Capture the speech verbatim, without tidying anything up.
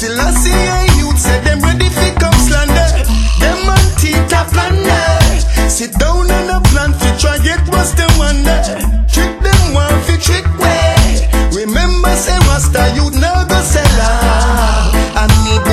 Still I see a youth say them ready fi come slander. Them man teeth a plunder. Sit down and a plan fi try get what's them wonder. Trick them one fi trick way. Remember say Rasta youth now go sell out. I need